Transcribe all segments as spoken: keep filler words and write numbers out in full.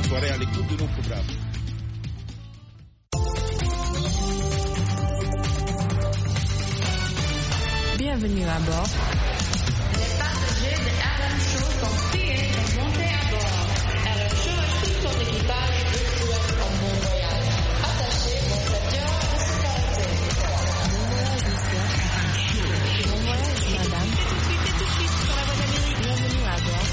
soirée à l'écoute de nos programmes. Bienvenue à bord. Les passagers de R M Show sont priés de monter à bord. R M Show et tout son équipage vous souhaitent un bon voyage. Attachez vos ceintures de sécurité. Bon voyage, monsieur. Bon voyage, madame. Tout de suite et tout de suite sur la voie d'Amérique. Bienvenue à bord.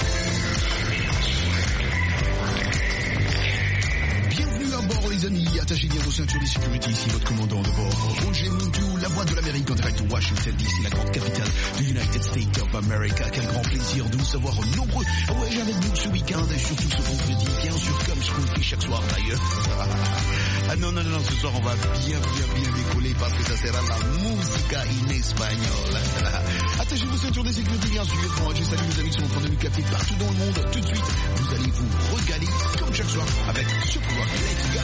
Bienvenue à bord, les amis. Attachez bien vos ceintures de sécurité. Ici votre commandant de bord, Roger Montou, la voix de l'Amérique en direct de Washington D C, la grande capitale de United States of America. Quel grand plaisir de vous savoir nombreux. Ouais, j'ai avec vous ce week-end et surtout ce vendredi, bien sûr, comme ce qu'on fait chaque soir d'ailleurs. Ah non, non, non, ce soir on va bien, bien, bien décoller parce que ça sera la musica in espagnol. Attachez vos ceintures de sécurité, bien sûr. Moi, je salue nos amis qui sont en train de nous capter partout dans le monde. Tout de suite, vous allez vous régaler comme chaque soir avec ce pouvoir. Let's go!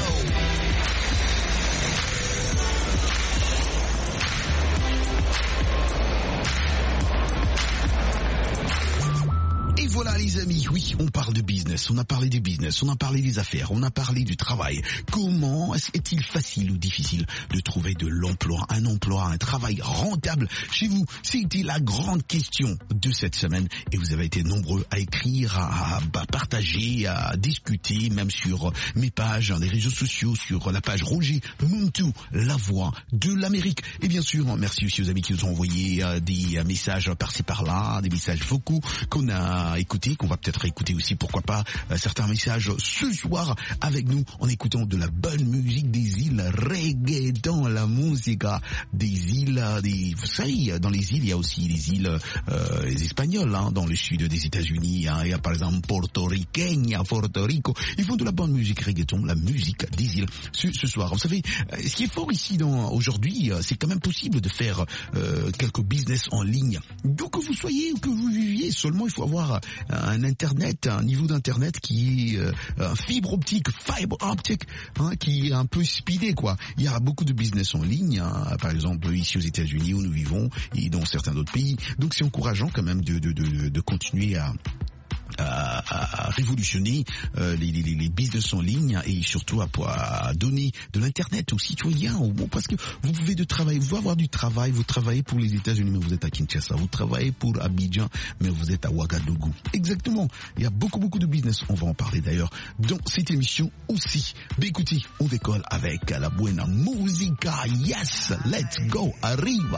Et voilà les amis, oui, on parle de business, on a parlé du business, on a parlé des affaires, on a parlé du travail. Comment est-il facile ou difficile de trouver de l'emploi, un emploi, un travail rentable chez vous? C'était la grande question de cette semaine et vous avez été nombreux à écrire, à, à partager, à discuter, même sur mes pages, les réseaux sociaux, sur la page Roger Montou, la voix de l'Amérique. Et bien sûr, merci aussi aux amis qui nous ont envoyé euh, des messages par-ci par-là, des messages vocaux qu'on a écouter, qu'on va peut-être écouter aussi, pourquoi pas, euh, certains messages ce soir avec nous en écoutant de la bonne musique des îles, reggaeton, la musique des îles, des, vous savez, dans les îles, il y a aussi les îles euh, les espagnoles, hein, dans le sud des États-Unis, hein, il y a par exemple Porto Ricaine, Porto Rico, ils font de la bonne musique reggaeton, la musique des îles ce, ce soir. Vous savez, euh, ce qui est fort ici dans, aujourd'hui, euh, c'est quand même possible de faire euh, quelques business en ligne, d'où que vous soyez ou que vous viviez, seulement il faut avoir un internet, un niveau d'internet qui est euh, un fibre optique, fibre optique, hein, qui est un peu speedé quoi. Il y a beaucoup de business en ligne, hein, par exemple ici aux États-Unis où nous vivons et dans certains autres pays. Donc c'est encourageant quand même de de de, de continuer à À, à révolutionner euh, les, les, les business en ligne et surtout à, à donner de l'internet aux citoyens, au bon, parce que vous pouvez de travailler, vous pouvez avoir du travail, vous travaillez pour les États-Unis mais vous êtes à Kinshasa, vous travaillez pour Abidjan mais vous êtes à Ouagadougou. Exactement, il y a beaucoup beaucoup de business, on va en parler d'ailleurs dans cette émission aussi. Mais écoutez, on décolle avec la buena musica, yes, let's go, arriva.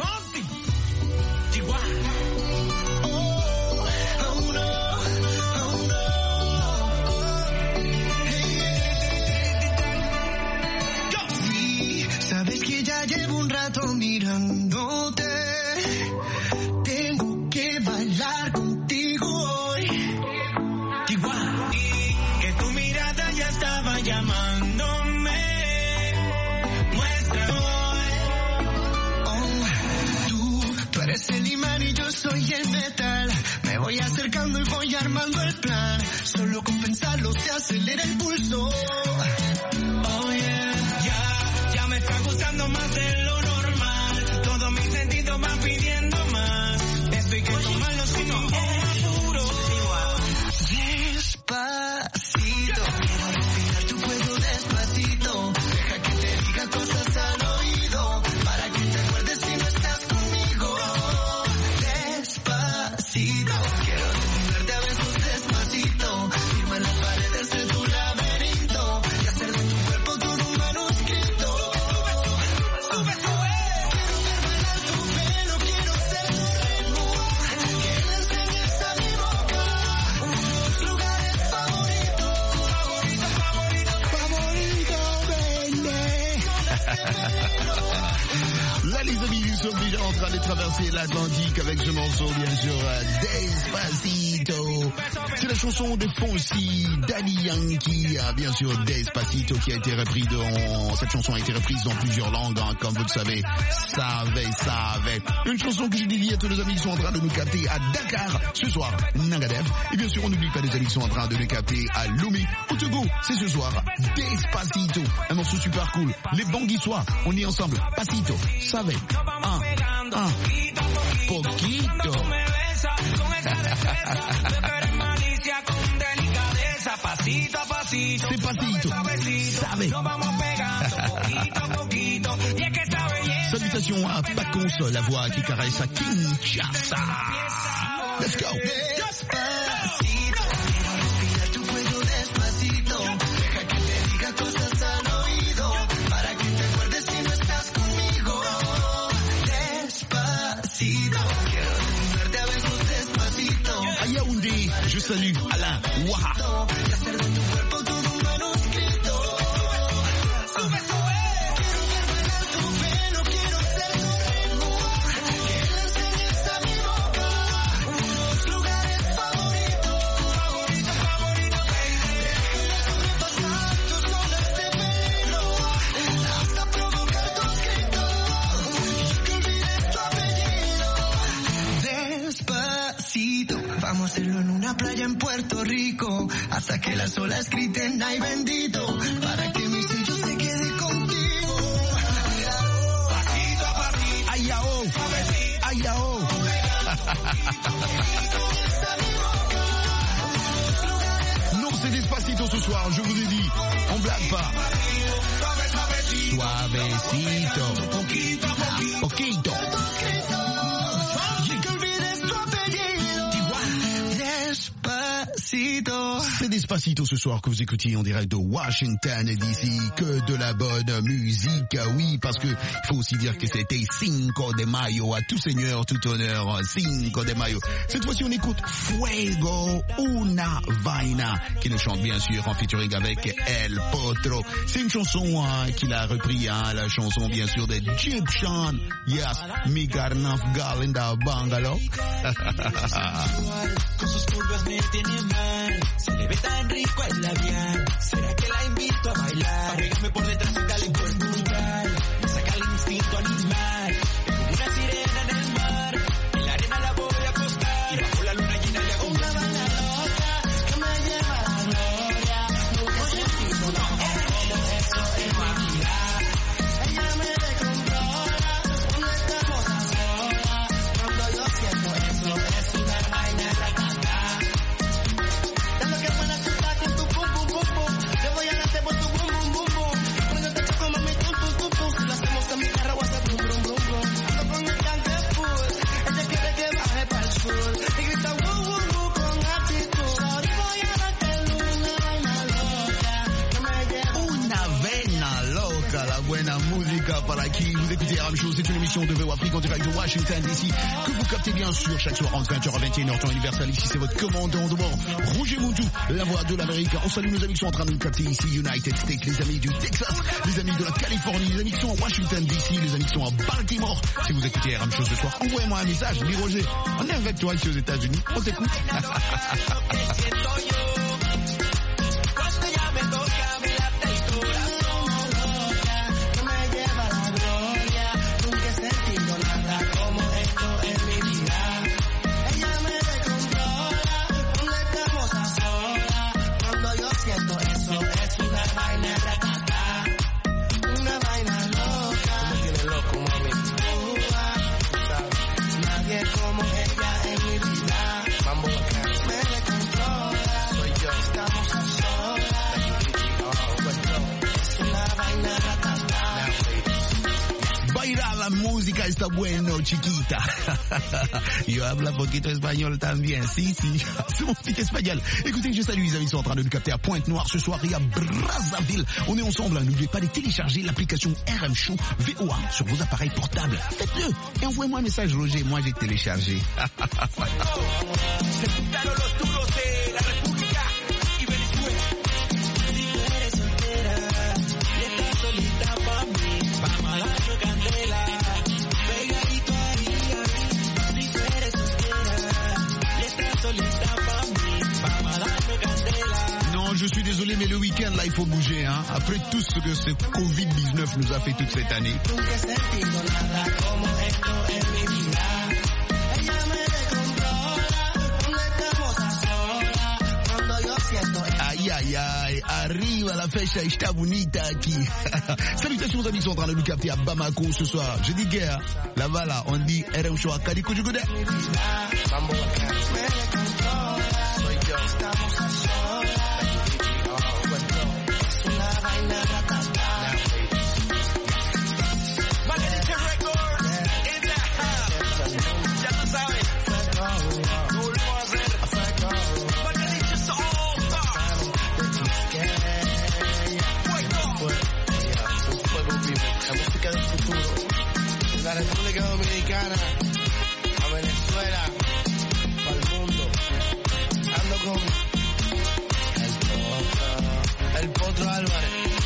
Sabes que ya llevo un rato mirándote. Tengo que bailar contigo hoy. Igual que tu mirada ya estaba llamándome. Muéstrame. Oh, tú, tú eres el imán y yo soy el metal. Me voy acercando y voy armando el plan. Solo con pensarlo se acelera el pulso. Oh yeah. Me está gustando más de lo normal. Todos mis sentidos van pidiendo más. Esto hay que tomarlo si no es puro. Despacito, quiero respirar tu cuello despacito. Deja que te diga cosas al oído, para que te acuerdes si no estás conmigo. Despacito, quiero desnudarte a besos despacito. Firma en las paredes de tu laberinto y hacer de tu cuerpo todo un manuscrito. Là les amis, nous sommes déjà en train de traverser l'Atlantique avec ce morceau bien sûr, Despacito. C'est la chanson de Fonsi, Daddy Yankee, bien sûr Despacito qui a été repris dans... Cette chanson a été reprise dans plusieurs langues, hein, comme vous le savez. Savez, savez. Une chanson que je dédie à tous les amis qui sont en train de nous capter à Dakar ce soir, Nangadev. Et bien sûr on n'oublie pas les amis qui sont en train de nous capter à Lomé, au Togo. C'est ce soir, Despacito. Un morceau super cool. Les Banguissois, on est ensemble. Pasito, savez. Un, un, poquito. Despacito, sabe. Salutations à Paconce, la voix qui caresse à Kinshasa. Let's go. Despacito, respira tu cuello despacito. Deja que te diga cosas al oído, para que te acuerdes si no estás conmigo. Despacito, quiero desnudarte a besos despacito. À Yaoundé, je salue Alain Ouaha. Y hacer de tu cuerpo todo un manuscrito. Sube, sube. Quiero ver bailar tu pelo, quiero ser tu ritmo. Que le enseñes a mi boca unos lugares favoritos. Favorito, favorito, baby. Déjame pasar tú solo este pelo, hasta provocar tus gritos. Y que olvides tu apellido. Despacito, vamos a hacerlo en una playa en Puerto Rico, hasta que las olas griten ay bendito, para que mi sello se quede contigo. Pasito a pasito, Ay, yao. Ay, yao. Non, c'est Despacito ce soir, je vous ai dit. On blague pas. Suavecito. Poquito. y que olvides tu apellido. Despacito. C'est Despacito ce soir que vous écoutiez en direct de Washington D C. Que de la bonne musique, oui, parce que il faut aussi dire que c'était Cinco de Mayo, à tout seigneur, tout honneur, Cinco de Mayo. Cette fois-ci, on écoute Fuego Una Vaina, qui nous chante bien sûr en featuring avec El Potro. C'est une chanson hein, qu'il a repris, hein, la chanson bien sûr de Egyptian. Yes, mi carnaf galinda bangalo. Con sus curvas me tiene mal. Se le ve tan rico el labial. ¿Será que la invito a bailar? Pégame por detrás y dale por vulgar. Me saca el instinto animal. Es como una sirena en el mar. En la arena la voy a acostar. Y bajo la luna llena le hago una vaina loca que me lleva a la gloria. Nunca he sentido nada como eso en mi vida. Ella me descontrola cuando estamos a solas. Cuando yo siento eso es una vaina ratata. Es lo que buena tú estás con tu pum pum pum pum. Te voy a darte por tu bum bum bum bum. Cuando te choco mami tum tum tum tum. Si lo hacemos en mi carro voy a hacer brum brum brum brum. Ando con el tanque full. Ella quiere que baje para el sur. Y grita woo woo woo con actitud. Ahora voy a darte una vaina loca que me lleva. Una vena loca, la buena musica par qui vous écoutez R M Show, c'est une émission de V O Afrique en direct de Washington D C que vous captez bien sûr chaque soir entre vingt heures à vingt et une heures temps universel. Ici c'est votre commandant de bord, Roger Moutou, la voix de l'Amérique. On salue nos amis qui sont en train de nous capter ici, United States, les amis du Texas, les amis de la Californie, les amis qui sont à Washington D C, les amis qui sont à Baltimore. Si vous écoutez R M Show ce soir, envoyez-moi un message, dis Roger, on est avec toi ici aux États-Unis, on t'écoute. Cuando ya me toca mi late el corazón loca que me lleva a la gloria. Nunca he sentido nada como esto en mi vida. Ella me descontrola cuando estamos a solas. Cuando yo siento eso es una vaina ratata. Una vaina loca. Me tiene loco, mami. Nadie como ella en mi vida. Vamos acá. Me descontrola. Soy yo. Estamos a solas. Es una vaina ratata. Baila la música está bueno, chiquita. Yo hablo poquito espagnol también, si, si. C'est mon petit espagnol. Écoutez, je salue les amis qui sont en train de nous capter à Pointe-Noire ce soir et à Brazzaville. On est ensemble, hein. N'oubliez pas de télécharger l'application R M Show V O A sur vos appareils portables. Faites-le et envoyez-moi un message, Roger. Moi, j'ai téléchargé. Se juntaron los duros de la República y Venezuela. Si tú eres soltera y estás solita pa' mí, vamos a darnos candela. Pegadito ahí, ahí. Si tú eres soltera y estás solita pa' mí, vamos a darnos candela. Non, je suis désolé, mais le week-end, là, il faut bouger, hein. Après tout ce que ce covid dix-neuf nous a fait toute cette année. Nunca he sentido nada como esto en mi vida. Ella me descontrola cuando estamos a solas. Cuando yo siento Aïe, aïe, aïe, arrive la fecha está bonita aquí. Salutations aux amis qui sont en train de nous capter à Bamako ce soir. Je dis guerre, là-bas là, on dit R M Show à Kadiko Djougoudé. Vamos acá. Me descontrola. Soy yo. Estamos a solas. la República Dominicana a Venezuela, para el mundo. Ando con el Potro, el Potro Álvarez.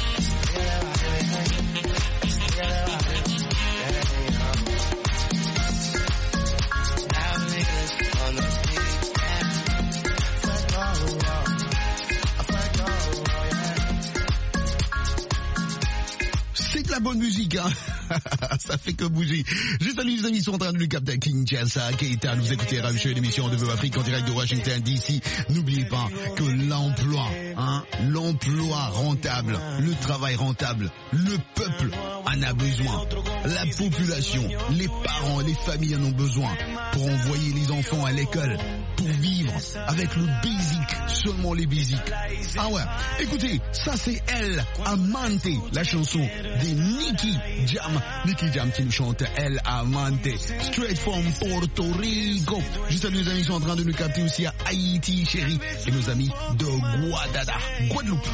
La bonne musique, hein. Ça fait que bouger. Je salue les amis qui sont en train de nous capter Kinshasa, Keita, nous écoutez R M Show, l'émission de Veuve Afrique en direct de Washington D C. N'oubliez pas que l'emploi, hein, l'emploi rentable, le travail rentable, le peuple en a besoin. La population, les parents, les familles en ont besoin pour envoyer les enfants à l'école, pour vivre avec le basic, seulement les basics. Ah ouais, écoutez, ça c'est Elle Amante, la chanson de Nicky Jam. Nicky Jam qui nous chante Elle Amante, straight from Puerto Rico. Je salue les amis qui sont en train de nous capter aussi à Haïti, chérie, et nos amis de Guadada, Guadeloupe.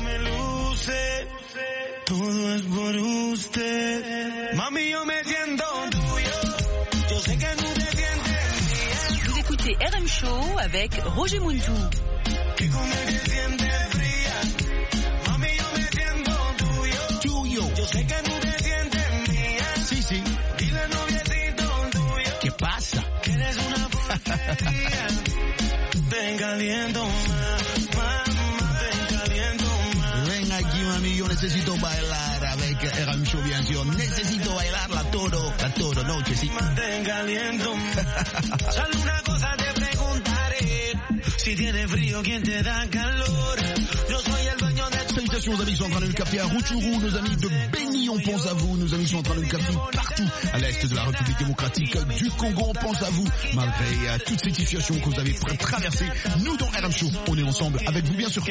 Todo es por usted. Mami, yo me siento tuyo. Yo sé que tú te sientes mía. Vous écoutez R M Show avec Roger Muntou. Que como te sientes fría. Mami, yo me siento tuyo. Tuyo. Yo sé que tú te sientes mía. Sí, sí. Dile noviecito tuyo. ¿Qué pasa? Que eres una porquería. Te caliento más, más, te caliento más. Ven aquí, mami, yo necesito bailar avec R M Show, bien sûr. Necesito bailarla todo, la todo noche, sí. Te caliento más. Solo una cosa te preguntaré. Si tienes frío, ¿quién te da calor? Yo soy el dueño de tu... Salutations aux amis qui sont en train de nous capter à Rutshuru, nos amis de Béni, on pense à vous. Nos amis sont en train de nous capter partout à l'est de la République démocratique du Congo, on pense à vous. Malgré euh, toute cette situation que vous avez traversée, nous dans R M Show, on est ensemble avec vous, bien sûr.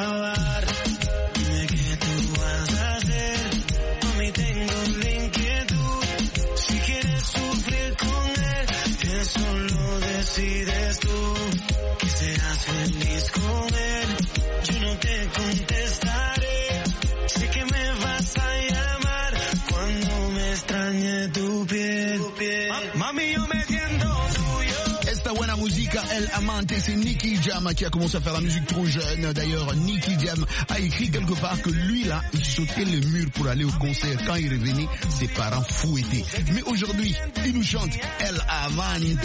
Decides tú que serás feliz con él. Yo no te contestaré. Sé que me vas a llamar cuando me extrañe tu piel. Mami, yo me siento tuyo. Esta buena música, El Amante, c'est Nicky Jam qui a commencé à faire la musique trop jeune. D'ailleurs, Nicky Jam a écrit quelque part que lui là, il sautait le mur pour aller au concert. Quand il revenait, ses parents fouettaient. Mais aujourd'hui, il nous chante El Amante.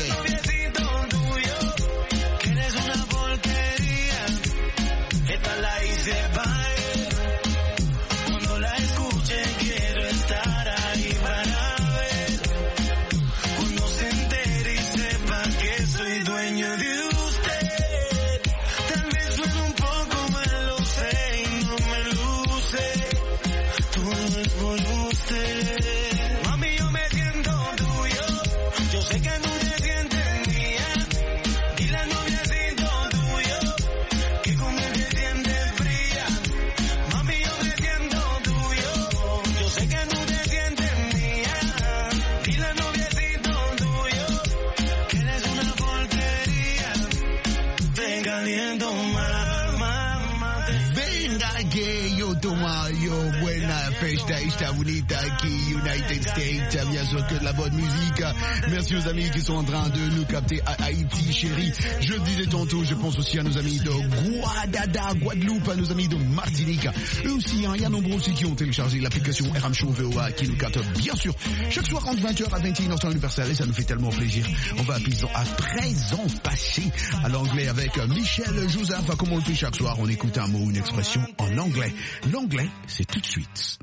Cuando la escuche quiero estar ahí para ver. Cuando se entere y sepa que soy dueño de usted. Tal vez suene un poco mal, lo sé y no me luce. Todo es por usted. Mami, yo me siento tuyo. Yo sé que tú te sientes mía. Dile al noviecito tuyo que como te sientes fría. Mami, yo me siento tuyo. Yo sé que tú te sientes mía. Dile al noviecito tuyo que eres una porquería. Te caliento más, más, más. Venga que yo toma yo buena festa esta bonita aquí United States, bien sûr que de la bonne musique. Merci aux amis qui sont en train de nous capter à Haïti, chérie. Je le disais tantôt, je pense aussi à nos amis de Guadada, Guadeloupe, à nos amis de Martinique. Eux aussi, hein, il y a nombreux aussi qui ont téléchargé l'application R M Show V O A qui nous capte bien sûr chaque soir entre vingt heures à vingt et une heures temps universel et ça nous fait tellement plaisir. On va à présent, à présent passer à l'anglais avec Michel Joseph. Comme on le fait chaque soir, on écoute un mot, une expression en anglais. L'anglais, c'est tout de suite.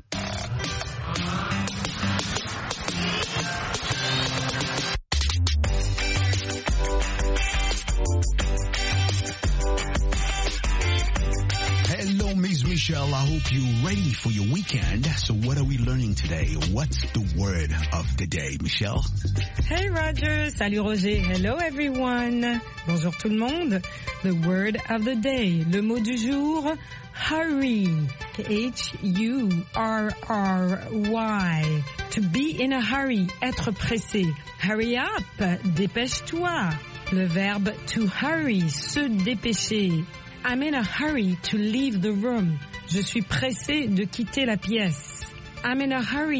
Hello, Miss Michelle. I hope you're ready for your weekend. So what are we learning today? What's the word of the day, Michelle? Hey Roger, salut Roger, hello everyone. Bonjour tout le monde. The word of the day, le mot du jour, hurry. H U R R Y. To be in a hurry, être pressé. Hurry up, dépêche-toi. Le verbe to hurry, se dépêcher. I'm in a hurry to leave the room. Je suis pressé de quitter la pièce. I'm in a hurry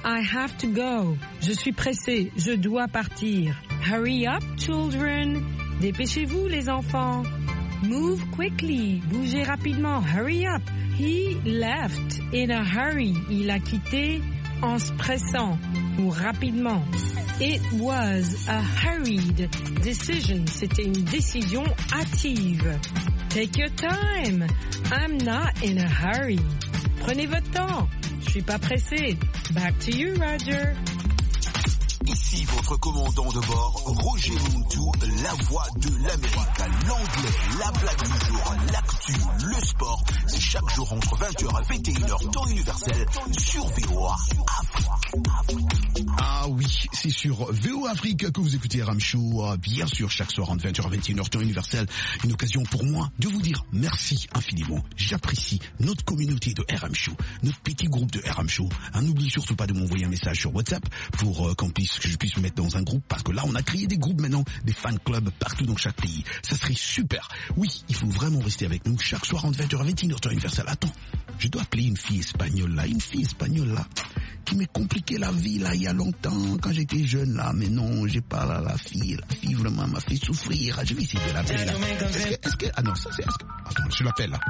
I have to go. Je suis pressé, je dois partir. Hurry up, children. Dépêchez-vous, les enfants. Move quickly. Bougez rapidement. Hurry up. He left in a hurry. Il a quitté en se pressant ou rapidement. It was a hurried decision. C'était une décision hâtive. Take your time. I'm not in a hurry. Prenez votre temps. Je suis pas pressé. Back to you, Roger. Ici votre commandant de bord, Roger Muntu, la voix de l'Amérique, l'anglais, la blague du jour, l'actu, le sport. C'est chaque jour entre vingt heures et vingt et une heures, temps universel, sur V O A Afrique. Ah oui, c'est sur V O A Afrique que vous écoutez R M Show, bien sûr, chaque soir entre vingt heures et vingt et une heures, temps universel. Une occasion pour moi de vous dire merci infiniment. J'apprécie notre communauté de R M Show, notre petit groupe de R M Show. Hein, n'oubliez surtout pas de m'envoyer un message sur WhatsApp pour euh, qu'on puisse que je puisse me mettre dans un groupe, parce que là on a créé des groupes maintenant, des fan clubs partout dans chaque pays. Ça serait super. Oui, il faut vraiment rester avec nous chaque soir entre vingt heures et vingt et une heures, temps universel. Attends, je dois appeler une fille espagnole là, une fille espagnole là, qui m'a compliqué la vie là il y a longtemps quand j'étais jeune là, mais non, j'ai pas là, la fille, la fille vraiment m'a fait souffrir. Je vais essayer de l'appeler là. Est-ce que, est-ce que, ah non, ça c'est, est-ce que, attends, je l'appelle là.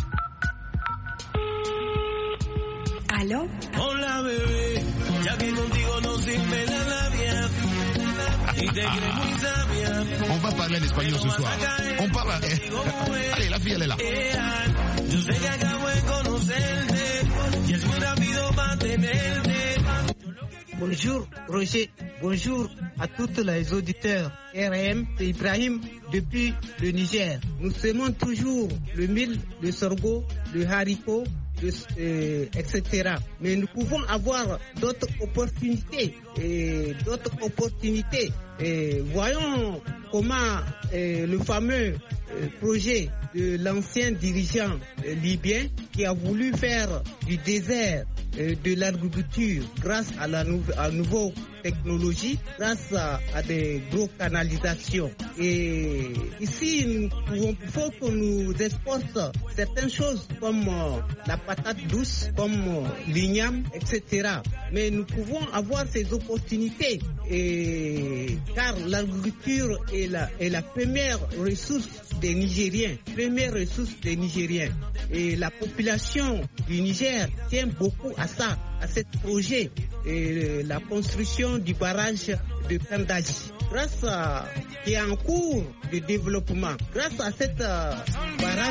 Allô? Hola bebé, ya que contigo no sirve la labia y te crees muy sabia. On va parler en espagnol ce soir. On parle. Allez, la fille elle est là. Yo sé que acabo de conocerte y es muy rápido para tenerte. Bonjour Roger, bonjour à tous les auditeurs. R M, c'est Ibrahim depuis le Niger. Nous semons toujours le mil, le sorgho, le haricot, le, euh, et cetera. Mais nous pouvons avoir d'autres opportunités, et d'autres opportunités. Et voyons comment euh, le fameux euh, projet de l'ancien dirigeant euh, libyen qui a voulu faire du désert euh, de l'agriculture grâce à la nou- à nouveau technologie, grâce à, à des gros canalisations. Et ici, nous pouvons, il faut que nous exporte certaines choses comme euh, la patate douce, comme euh, l'igname, et cetera. Mais nous pouvons avoir ces opportunités, et, car l'agriculture est la, est la première ressource des Nigériens, première ressource des Nigériens. Et la population du Niger tient beaucoup à ça, à ce projet, et la construction du barrage de Kandaji. Grâce à, qui est en cours de développement, grâce à cette euh, barrage.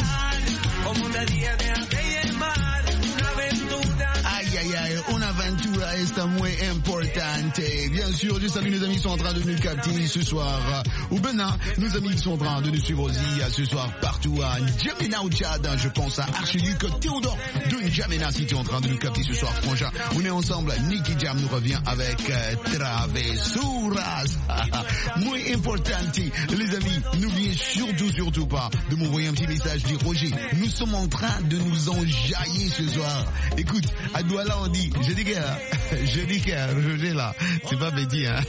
Aïe aïe aïe, una aventura esta muy importante. Bien sûr, je salue nos amis qui sont en train de nous capter ce soir au Bénin. Nos amis qui sont en train de nous suivre aussi ce soir partout à N'Djamena au Tchad. Je pense à Archiduc Théodore de N'Djamena si tu es en train de nous capter ce soir, frangin. On est ensemble. Nicky Jam nous revient avec euh, Travesuras. Muy importante. Les amis, n'oubliez surtout, surtout pas de m'envoyer un petit message. Dire Roger, nous sommes en train de nous enjailler ce soir. Écoute, à Douala on dit, je dis que, je dis que, Roger là, c'est pas petit, hein.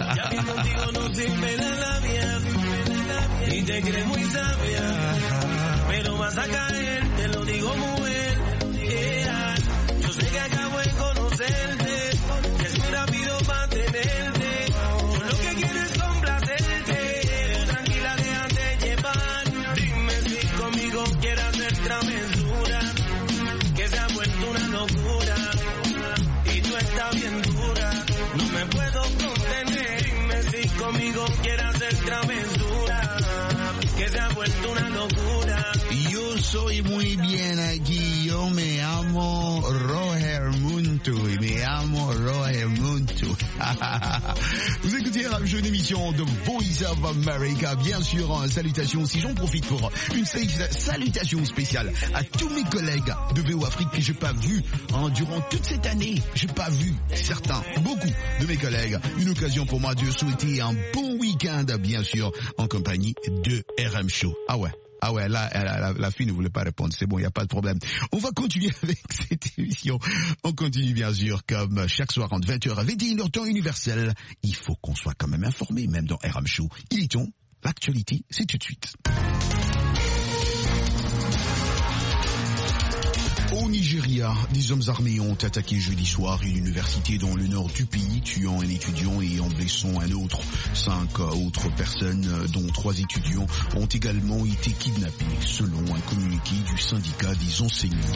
Y te crees muy sabia, pero vas a caer, te lo digo mujer. Yeah. Yo sé que acabo de conocerte, que es muy rápido para tenerte. Yo lo que quiero es complacerte, tranquila déjate llevar. Dime si conmigo quieres hacer travesura, que se ha vuelto una locura y tú estás bien dura. No me puedo contener, dime si conmigo quieres hacer travesura, que se ha vuelto una locura. Yo soy muy bien aquí, yo me llamo Roger Muntu, y me llamo Roger Muntu. Vous écoutez une émission de Voice of America, bien sûr, salutations, si j'en profite pour une salutation spéciale à tous mes collègues de V O Afrique que j'ai pas vu hein, durant toute cette année, j'ai pas vu certains, beaucoup de mes collègues, une occasion pour moi de souhaiter un bon week-end, bien sûr, en compagnie de R M Show. Ah ouais. Ah ouais, là, la, la, la fille ne voulait pas répondre. C'est bon, il n'y a pas de problème. On va continuer avec cette émission. On continue, bien sûr, comme chaque soir entre vingt heures à vingt et une heures, temps universel. Il faut qu'on soit quand même informé, même dans R M Show. Il est temps. L'actualité, c'est tout de suite. Au Nigeria, Ghana, des hommes armés ont attaqué jeudi soir une université dans le nord du pays, tuant un étudiant et en blessant un autre. Cinq autres personnes, dont trois étudiants, ont également été kidnappées, selon un communiqué du syndicat des enseignants.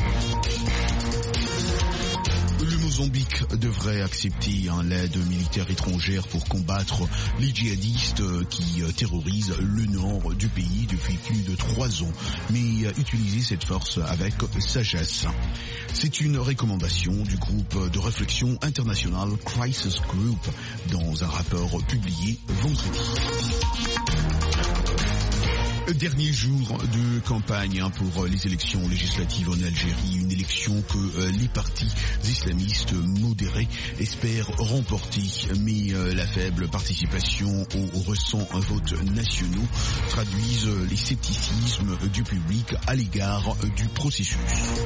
Le Mozambique devrait accepter un aide militaire étrangère pour combattre les djihadistes qui terrorisent le nord du pays depuis plus de trois ans, mais utiliser cette force avec sagesse. C'est une recommandation du groupe de réflexion international Crisis Group dans un rapport publié vendredi. Dernier jour de campagne pour les élections législatives en Algérie, une élection que les partis islamistes modérés espèrent remporter, mais la faible participation aux récents votes nationaux traduisent les scepticismes du public à l'égard du processus.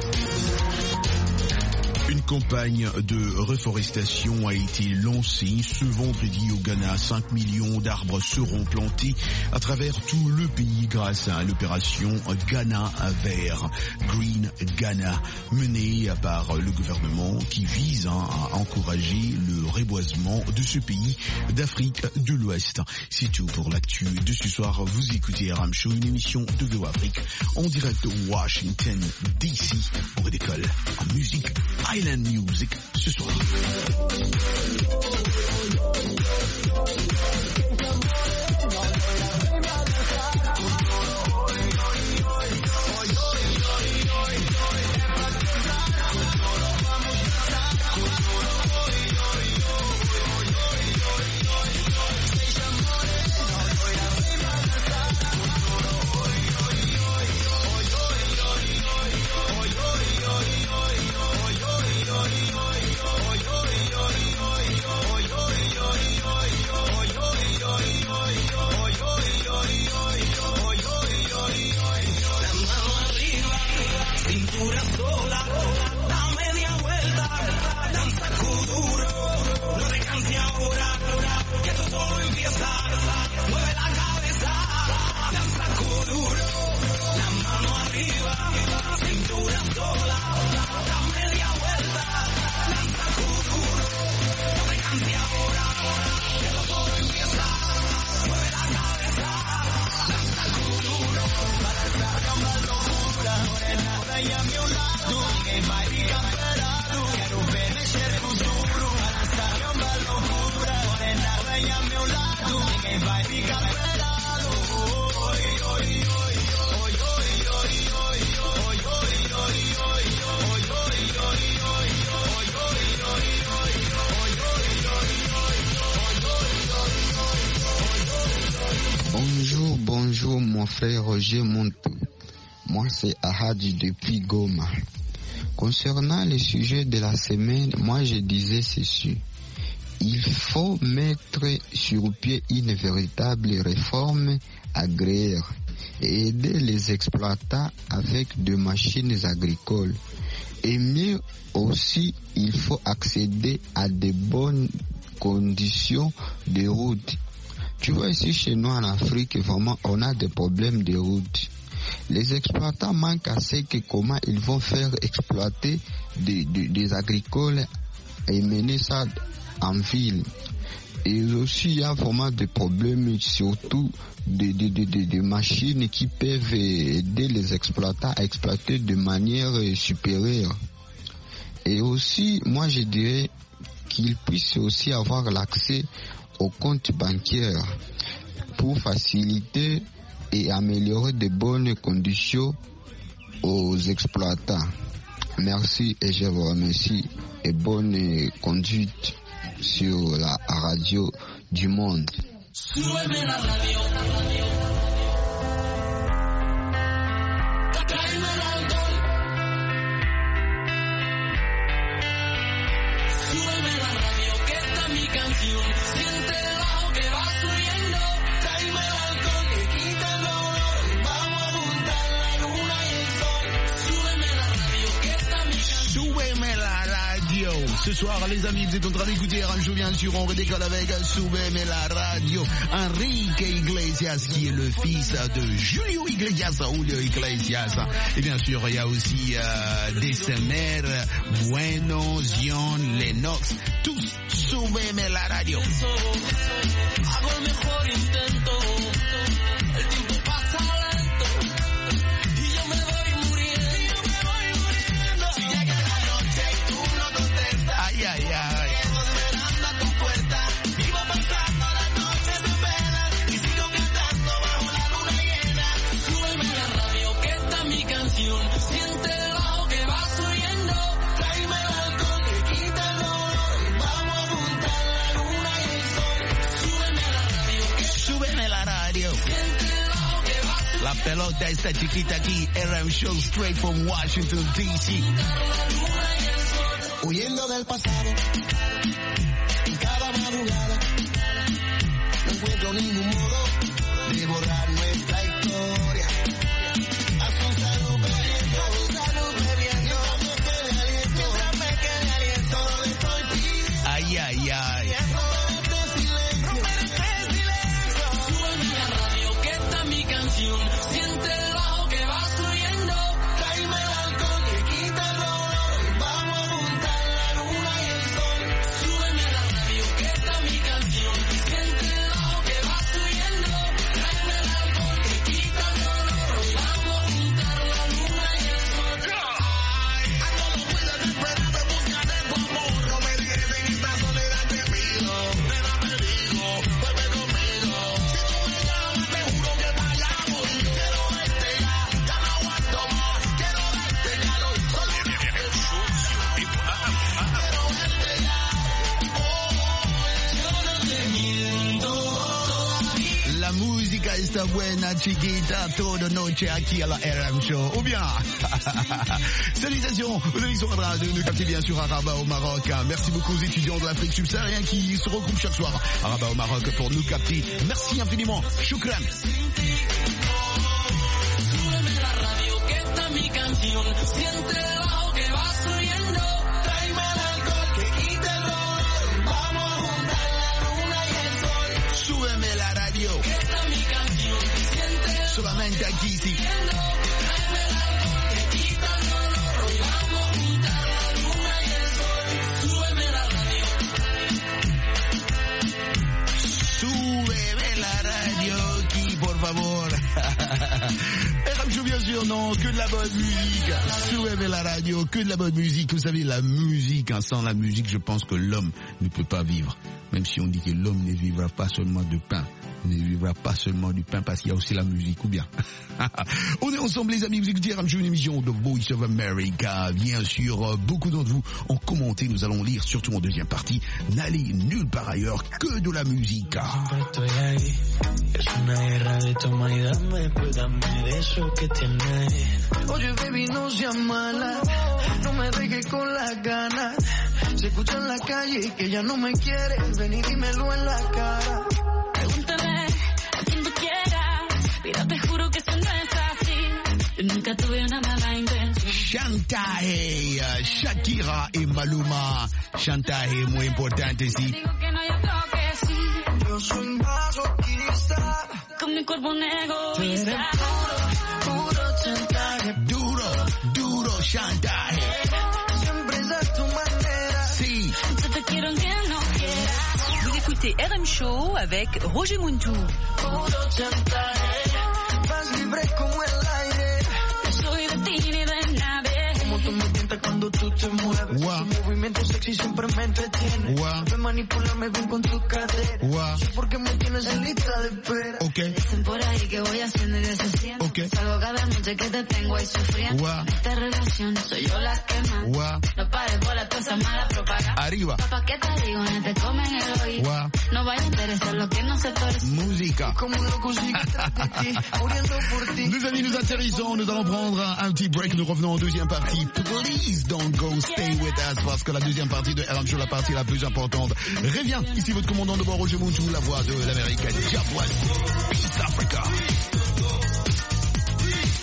Une campagne de reforestation a été lancée ce vendredi au Ghana. cinq millions d'arbres seront plantés à travers tout le pays grâce à l'opération Ghana Vert, Green Ghana, menée par le gouvernement qui vise à encourager le reboisement de ce pays d'Afrique de l'Ouest. C'est tout pour l'actu de ce soir. Vous écoutez Aram Show, une émission de V O Afrique en direct de Washington D C. On redécolle en musique Island Music ce soir. Bonjour, bonjour mon frère Roger Montou. Moi c'est Ahadi depuis Goma. Concernant le sujet de la semaine, moi je disais ceci. Il faut mettre sur pied une véritable réforme agraire et aider les exploitants avec des machines agricoles. Et mieux aussi, il faut accéder à de bonnes conditions de route. Tu vois, ici chez nous en Afrique, vraiment, on a des problèmes de route. Les exploitants manquent à ce que comment ils vont faire exploiter des, des, des agricoles et mener ça en ville. Et aussi, il y a vraiment des problèmes, surtout des de, de, de, de machines qui peuvent aider les exploitants à exploiter de manière supérieure. Et aussi, moi je dirais qu'ils puissent aussi avoir l'accès au compte bancaire pour faciliter et améliorer de bonnes conditions aux exploitants. Merci et je vous remercie et bonne conduite sur la radio du monde. Súbeme la radio. Tráeme el alcohol. Súbeme la radio, que esta es mi canción. Siente el bajo que va subiendo. Tráeme el alcohol, que quita el dolor. Vamos a juntar la luna y el sol. Súbeme la radio, que esta es mi canción. Súbeme la radio. Radio. Ce soir, les amis, vous êtes en train d'écouter un show, bien sûr, on redécolle avec Soubem et la radio. Enrique Iglesias, qui est le fils de Julio Iglesias, Julio Iglesias. Et bien sûr, il y a aussi euh, Desemer, Bueno, Zion, Lennox, tous Soubem et la radio. Hago el mejor intento, el tiempo pasa lento y yo me voy muriendo, y yo me voy muriendo. Si llega la noche y tú no contestas, Ay, ay, ay. quedo esperando a tu puerta, vivo pasando las noches en velas y sigo cantando bajo la luna llena. Súbeme la radio que esta es mi canción, siente el bajo que va fluyendo, tráeme el alcohol que quita el dolor y vamos a juntar la luna y el sol. Súbeme la radio que Súbeme la radio. siente el bajo que va fluyendo. La pelota está chiquita aquí, R M Show straight from Washington, D C. Huyendo del pasado y cada madrugada no encuentro ningún modo de borrar nuestra historia. A su salud bebiendo, a su salud bebiendo, mientras me quede aliento, mientras me quede aliento, estoy pidiendo Ay, ay, ay. este silencio, este silencio. Súbeme la radio que esta es mi canción, siente el bajo que va fluyendo, tráeme el alcohol que quita el dolor y vamos a juntar la luna y el sol. Súbeme la radio que esta es mi canción, siente el bajo que va fluyendo, tráeme el alcohol que quita el dolor y vamos a juntar la luna y el sol. Ando muy desesperado en busca de tu amor, no me dejes en esta soledad te pido, nena te digo, vuelve conmigo. Si tú me llamas te juro que vayamos, quiero verte ya, ya no aguanto más, quiero darte calor, solo quiero verte ya, Yo no te miento todavía. La música está buena, chiquita, toda noche aquí à la R M Show. Ou bien, salutations aux émissions de radio, nous captez bien sûr à Rabat au Maroc. Merci beaucoup aux étudiants de l'Afrique subsaharienne qui se regroupent chaque soir à Rabat au Maroc pour nous capter. Merci infiniment. Shukran. Súbeme la radio que esta es mi canción, siente el bajo que va fluyendo, tráeme el alcohol que quita el dolor, vamos a juntar la luna y el sol. Súbeme la radio. Que esta es mi canción, siente el Solamente aquí, sí. tráeme el alcohol que quita el dolor, vamos a juntar la luna y el sol. Súbeme la radio. Súbeme la radio qui, por favor. R M Show, bien sûr, non, que de la bonne musique. Súbeme la radio, que de la bonne musique. Vous savez, la musique, hein, sans la musique, je pense que l'homme ne peut pas vivre. Même si on dit que l'homme ne vivra pas seulement de pain, ne vivra pas seulement du pain parce qu'il y a aussi la musique, ou bien. On est ensemble, les amis, vous écoutez R M Show, une émission de Voice of America. Bien sûr, beaucoup d'entre vous ont commenté, nous allons lire, surtout en deuxième partie. N'allez nulle part ailleurs que de la musique. Estoy ahí, es una guerra de toma y dame, pues dame de eso que tienes. Oye baby no seas mala, no me dejes con las ganas. Se escucha en la calle que ya no me quieres, ven y dímelo en la cara. Pregúntame a quien tú quieras, pero te juro que eso no es así. Yo nunca tuve una mala intención. Chantaje, Shakira y Maluma. Chantaje muy importante, sí. Digo que no hay otro que sí. Yo soy masoquista, Con mi cuerpo un egoísta. puro, puro chantaje. Duro, duro chantaje. Siempre es a tu manera. Sí. Yo te quiero aunque no quieras. Vous écoutez R M Show avec Roger Muntou. Puro chantaje. Vas libre como el aire. Soy de ti ni de nadie. Como tú me tientas cuando tú te mueves. Guau. Tu movimiento sexy siempre me entretiene. Guau. Ven manipularme bien con tu cadera. Guau. No sé por qué me tienes en lista de espera. Ok, Dicen por ahí que voy haciendo y deshaciendo. Ok. Salgo cada noche que te tengo ahí sufriendo. Guau. En esta relación soy yo la que manda. Guau. No pares por la cosa mala propaganda. arriba. Papá, ¿qué te digo? No te comen el oído. Guau. No vaya a interesar lo que no se torce. Música. Como un loco sigo tras de ti, muriendo por ti. Nos amis, nous atterrissons, nous allons prendre un petit break, nous revenons en deuxième partie. Please don't go, stay with us, parce que la deuxième partie de R M Show, la partie la plus importante, revient. Ici votre commandant de bord, Roger Muntou, la voix de l'Amérique, Diablo, Peace Africa.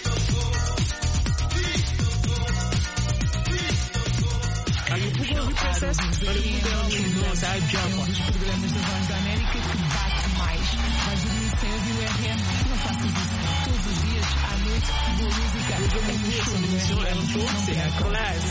Are you pouvoir represent sucesso. Olha, o nossa jump. Dos programas da Voz da América que bate mais. Vais dormir cedo e o R M não faças isso. Todos os dias, à noite, boa música. É um show, c'est un classe.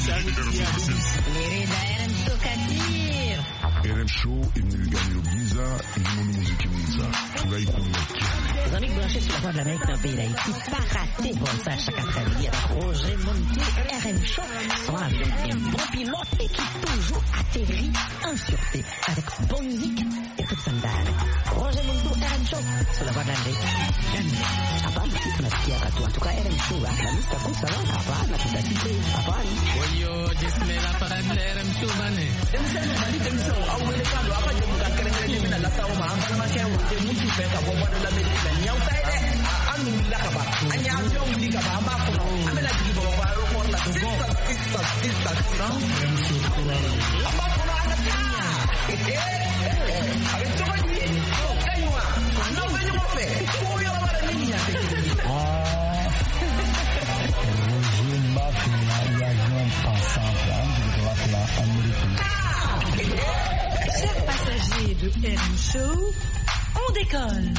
Querida, R M Tokadir. R M Show est venu gagner au Giza et du monde musique Giza. Tu vas y convaincre. Les amis branchés sur la Voix de l'Amérique dans le pays d'Haïti, pas rater bon ça chaque après-midi avec Roger Montou, R M Show, soit avec un bon pilote et qui toujours atterrit en sûreté avec bonne musique et toute sandale. Roger Montou, R M Show, sur la Voix de l'Amérique. Hapana, tunasikia katu. En tout cas, R M Show, la lista kusa, hapana, tutatite, hapana. Oyo, jismela para R M Show, bane. Temsema, bali temsema, au wele kando, hapa jemuka kerengere jemina la sauma, hapa na makewa, jemuki peka, kwa Voix de l'Amérique. Nyau taide, anu milakaba, anya amyo milikaba, amako, amela jikiba, wabaro, kwa la sista, sista, sista, sista. Amako na anaka. Eh, eh, eh, abentoka jini, kanywa, anu venyo mafe, kuyo la mara nini ya tekini. Ah, Roger Mafia, il y a un ensemble, hein, je dois appeler Amérique. Chers passagers de R M Show, on décolle.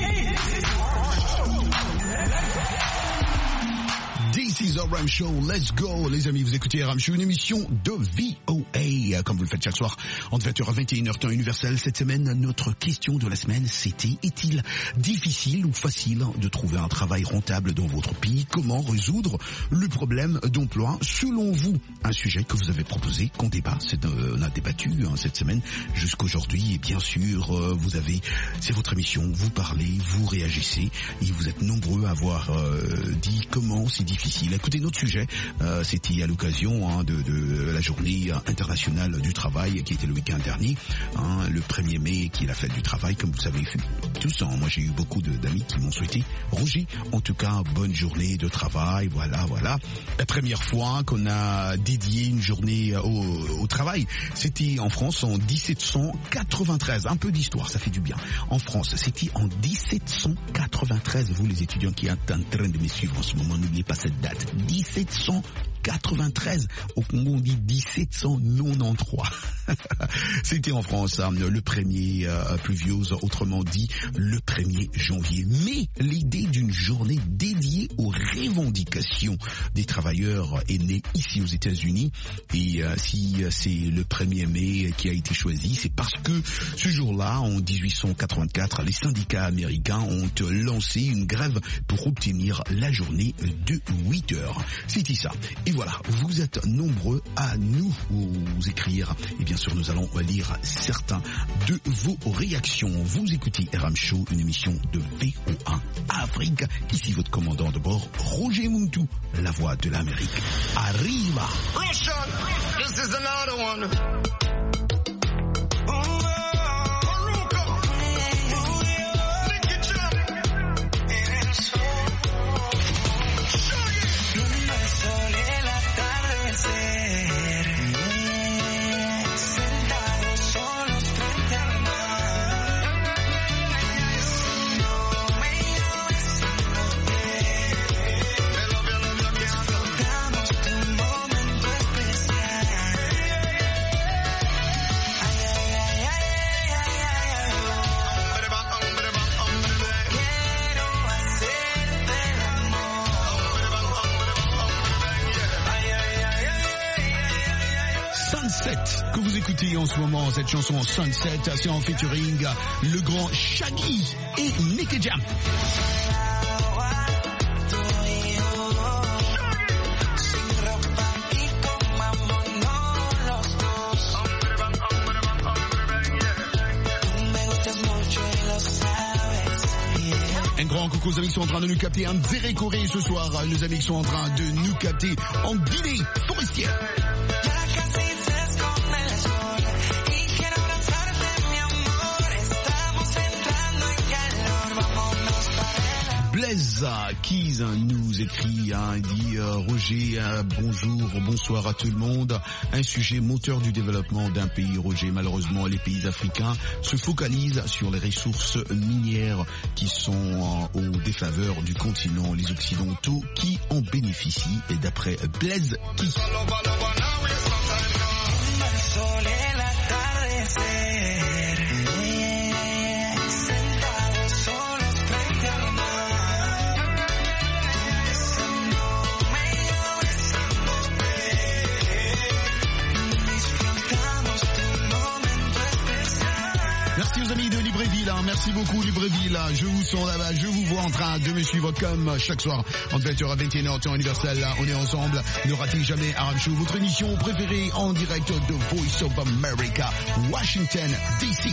This is R M Show, let's go les amis, vous écoutez R M Show, une émission de V O A, comme vous le faites chaque soir, entre vingt heures à vingt et une heures temps universel. Cette semaine, notre question de la semaine, c'était, est-il difficile ou facile de trouver un travail rentable dans votre pays? Comment résoudre le problème d'emploi selon vous? Un sujet que vous avez proposé, qu'on débat, c'est, euh, on a débattu hein, cette semaine jusqu'aujourd'hui, et bien sûr, euh, vous avez, c'est votre émission, vous parlez, vous réagissez, et vous êtes nombreux à avoir euh, dit comment c'est difficile. Écoutez, notre sujet, euh, c'était à l'occasion hein, de, de la journée internationale du travail qui était le week-end dernier, hein, le premier mai, qui est la fête du travail, comme vous savez, tous. Hein, moi, j'ai eu beaucoup de, d'amis qui m'ont souhaité, Roger, en tout cas, bonne journée de travail, voilà, voilà. La première fois qu'on a dédié une journée au, au travail, c'était en France en dix-sept cent quatre-vingt-treize. Un peu d'histoire, ça fait du bien. En France, c'était en dix-sept cent quatre-vingt-treize. Vous, les étudiants qui êtes en train de me suivre en ce moment, n'oubliez pas cette date, dix-sept cent quatre-vingt-treize. Au Congo, on dit dix-sept cent quatre-vingt-treize. C'était en France, hein, le premier euh, pluviose, autrement dit le premier janvier. Mais l'idée d'une journée dédiée aux revendications des travailleurs est née ici aux États-Unis. Et euh, si c'est le premier mai qui a été choisi, c'est parce que ce jour-là, en dix-huit cent quatre-vingt-quatre, les syndicats américains ont lancé une grève pour obtenir la journée de huit heures. C'était ça. Et voilà, vous êtes nombreux à nous vous écrire. Et bien sûr, nous allons lire certains de vos réactions. Vous écoutez R M Show, une émission de V O A Afrique. Ici votre commandant de bord, Roger Montou, la voix de l'Amérique. Arriva! Russian, this is another one. Que vous écoutez en ce moment, cette chanson Sunset, c'est en featuring le grand Shaggy et Nicky Jam. Un grand coucou aux amis qui sont en train de nous capter en Zéré Corée ce soir, nos amis qui sont en train de nous capter en Guinée forestière. Blaise qui nous écrit, hein, il dit euh, Roger, euh, bonjour, bonsoir à tout le monde. Un sujet moteur du développement d'un pays, Roger. Malheureusement, les pays africains se focalisent sur les ressources minières qui sont euh, au défaveur du continent, les occidentaux qui en bénéficient. Et d'après Blaise qui... Merci beaucoup Libreville, je vous sens là-bas, je vous vois en train de me suivre comme chaque soir entre vingt heures à vingt et une heures temps universel. On est ensemble, ne ratez jamais Arab Show, votre émission préférée en direct de Voice of America, Washington D C.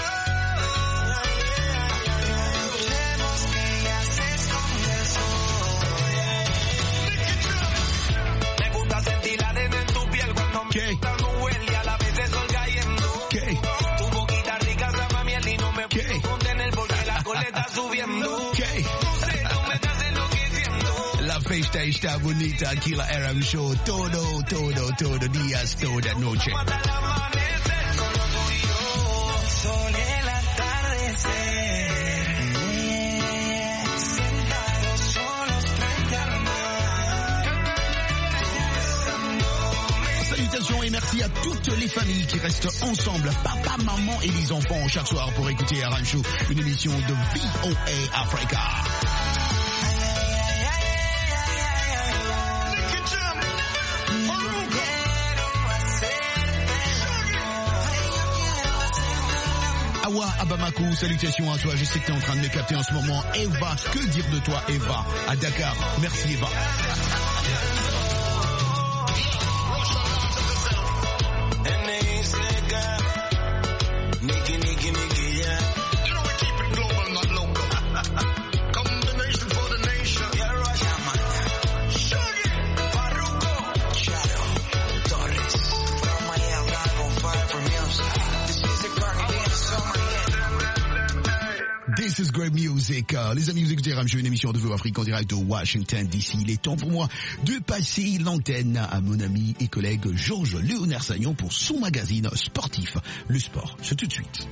Okay. Okay. Okay. La festa está bonita aquí la R M Show, todo, todo, todo días, toda noche. Salutations et merci à toutes les familles qui restent ensemble, papa, maman et les enfants chaque soir pour écouter R M Show, une émission de V O A Africa. Awa à Bamako, salutations à toi, je sais que tu es en train de me capter en ce moment. Eva, que dire de toi Eva, à Dakar, merci Eva. This is great music. Les amis, vous écoutez R M Show, une émission de V O A Afrique en direct de Washington D C. Il est temps pour moi de passer l'antenne à mon ami et collègue Georges Léonard Sagnon pour son magazine sportif. Le sport, c'est tout de suite.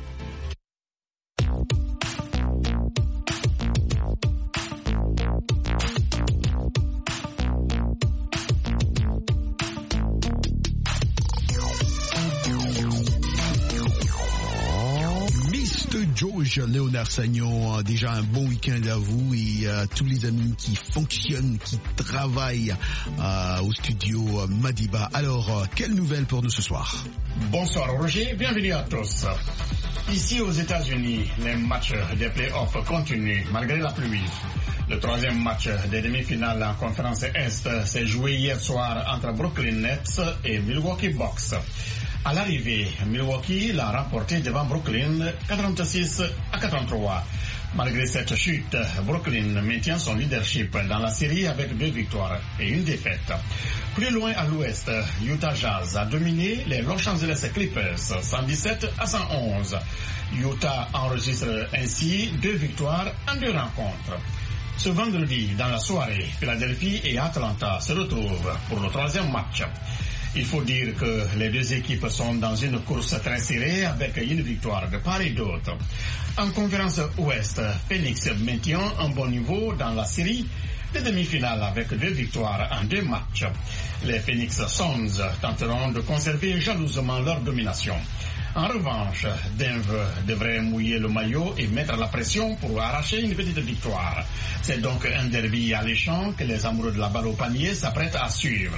Georges Léonard Sagnon, déjà un bon week-end à vous et à tous les amis qui fonctionnent, qui travaillent euh, au studio Madiba. Alors, euh, quelle nouvelle pour nous ce soir? Bonsoir Roger, bienvenue à tous. Ici aux États-Unis, les matchs des playoffs continuent malgré la pluie. Le troisième match des demi-finales en conférence Est s'est joué hier soir entre Brooklyn Nets et Milwaukee Bucks. À l'arrivée, Milwaukee l'a remporté devant Brooklyn quatre-vingt-six à quatre-vingt-trois. Malgré cette chute, Brooklyn maintient son leadership dans la série avec deux victoires et une défaite. Plus loin à l'ouest, Utah Jazz a dominé les Los Angeles Clippers cent dix-sept à cent onze. Utah enregistre ainsi deux victoires en deux rencontres. Ce vendredi, dans la soirée, Philadelphie et Atlanta se retrouvent pour le troisième match. Il faut dire que les deux équipes sont dans une course très serrée avec une victoire de part et d'autre. En conférence Ouest, Phoenix maintient un bon niveau dans la série des demi-finales avec deux victoires en deux matchs. Les Phoenix Suns tenteront de conserver jalousement leur domination. En revanche, Denver devrait mouiller le maillot et mettre la pression pour arracher une petite victoire. C'est donc un derby alléchant que les amoureux de la balle au panier s'apprêtent à suivre.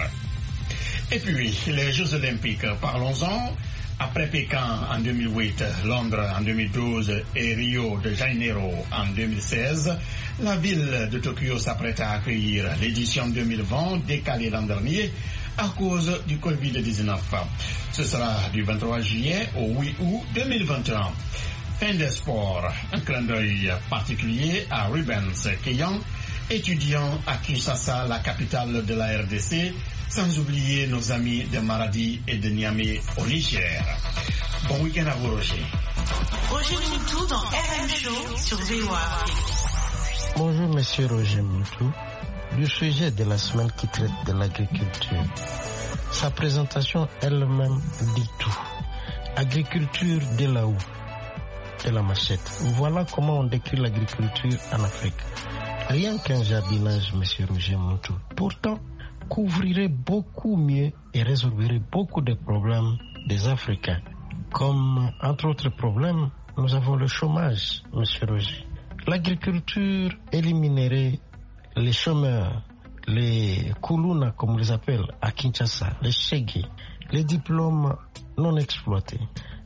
Et puis, les Jeux Olympiques, parlons-en. Après Pékin en deux mille huit, Londres en deux mille douze et Rio de Janeiro en deux mille seize, la ville de Tokyo s'apprête à accueillir l'édition deux mille vingt décalée l'an dernier à cause du covid dix-neuf. Ce sera du vingt-trois juillet au huit août deux mille vingt et un. Fin des sports, un clin d'œil particulier à Rubens Keyan, étudiant à Kinshasa, la capitale de la R D C, sans oublier nos amis de Maradi et de Niamey au Niger. Bon week-end à vous, Roger. Roger Moutou dans R M Show sur V O A. Bonjour, monsieur Roger Moutou. Le sujet de la semaine qui traite de l'agriculture. Sa présentation elle-même dit tout. Agriculture de là-haut, de la machette. Voilà comment on décrit l'agriculture en Afrique. Rien qu'un jardinage, monsieur Roger Moutou. Pourtant, couvrirait beaucoup mieux et résolverait beaucoup de problèmes des Africains. Comme, entre autres problèmes, nous avons le chômage, monsieur Roger. L'agriculture éliminerait les chômeurs, les kuluna, comme on les appelle, à Kinshasa, les shégé, les diplômes non exploités.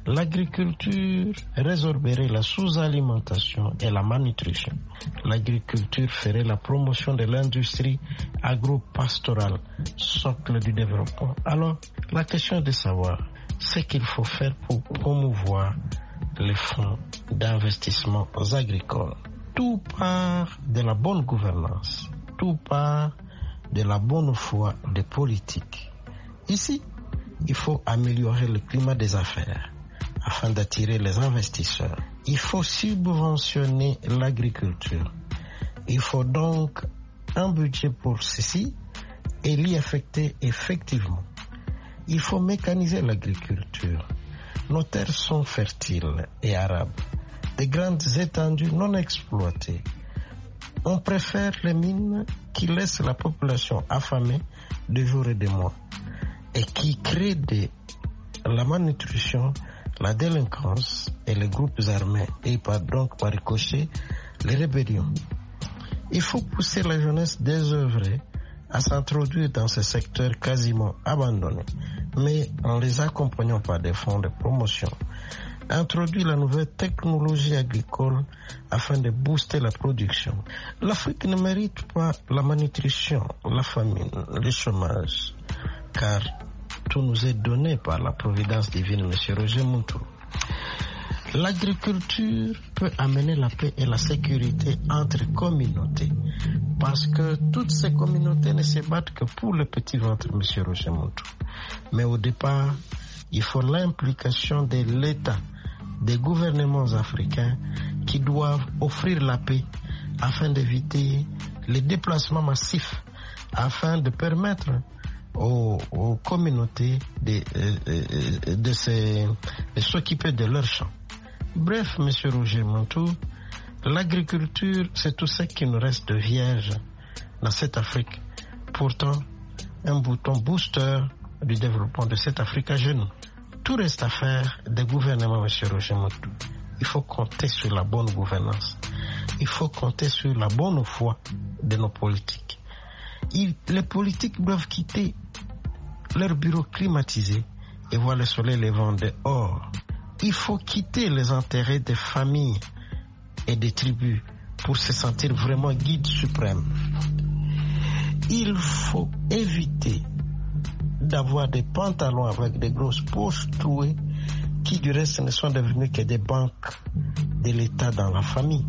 L'agriculture résorberait la sous-alimentation et la malnutrition. L'agriculture ferait la promotion de l'industrie agro-pastorale, socle du développement. Alors, la question est de savoir ce qu'il faut faire pour promouvoir les fonds d'investissement agricoles. Tout part de la bonne gouvernance, tout part de la bonne foi des politiques. Ici, il faut améliorer le climat des affaires afin d'attirer les investisseurs. Il faut subventionner l'agriculture. Il faut donc un budget pour ceci et l'y affecter effectivement. Il faut mécaniser l'agriculture. Nos terres sont fertiles et arables, de grandes étendues non exploitées. On préfère les mines qui laissent la population affamée de jour et de mois et qui créent de la malnutrition, la délinquance et les groupes armés et par donc par ricochet les rébellions. Il faut pousser la jeunesse désœuvrée à s'introduire dans ces secteurs quasiment abandonnés, mais en les accompagnant par des fonds de promotion. Introduire la nouvelle technologie agricole afin de booster la production. L'Afrique ne mérite pas la malnutrition, la famine, le chômage, car tout nous est donné par la providence divine, M. Roger Muntourou. L'agriculture peut amener la paix et la sécurité entre communautés, parce que toutes ces communautés ne se battent que pour le petit ventre, M. Roger Muntourou. Mais au départ, il faut l'implication de l'État, des gouvernements africains qui doivent offrir la paix afin d'éviter les déplacements massifs, afin de permettre aux, aux communautés de, de, de, se, de s'occuper de leurs champs. Bref, M. Roger Muntourou, l'agriculture, c'est tout ce qui nous reste de vierge dans cette Afrique. Pourtant, un bouton booster du développement de cette Afrique à genoux. Tout reste à faire des gouvernements, M. Roger Muntourou. Il faut compter sur la bonne gouvernance. Il faut compter sur la bonne foi de nos politiques. Il, les politiques doivent quitter leur bureau climatisé et voir le soleil levant dehors. Il faut quitter les intérêts des familles et des tribus pour se sentir vraiment guide suprême. Il faut éviter d'avoir des pantalons avec des grosses poches trouées qui du reste ne sont devenus que des banques de l'État dans la famille.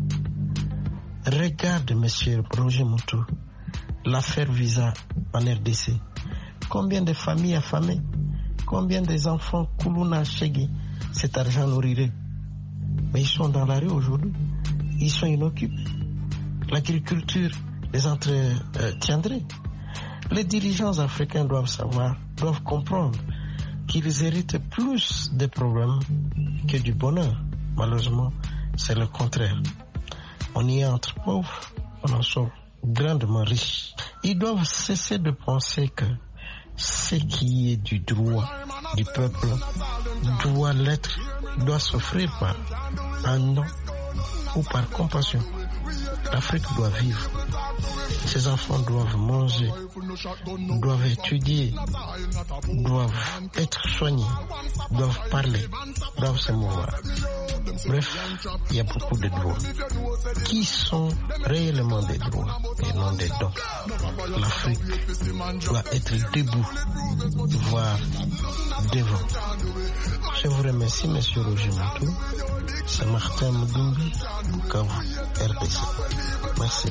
Regarde, monsieur Roger Muntourou, l'affaire Visa en R D C. Combien de familles affamées, combien des enfants Koulouna Chegui, cet argent nourrirait. Mais ils sont dans la rue aujourd'hui, ils sont inoccupés. L'agriculture les entretiendrait. Les dirigeants africains doivent savoir, doivent comprendre qu'ils héritent plus de problèmes que du bonheur. Malheureusement, c'est le contraire. On y est entre pauvres, on en sort grandement riches. Ils doivent cesser de penser que ce qui est du droit du peuple doit l'être, doit s'offrir par un nom ou par compassion. L'Afrique doit vivre. Ses enfants doivent manger, doivent étudier, doivent être soignés, doivent parler, doivent se mouvoir. Bref, il y a beaucoup de droits. Qui sont réellement des droits et non des dons? L'Afrique doit être debout, voire devant. Je vous remercie, monsieur Roger Muntourou. C'est Martin Mudumbi, Bukavu, R D C. Merci.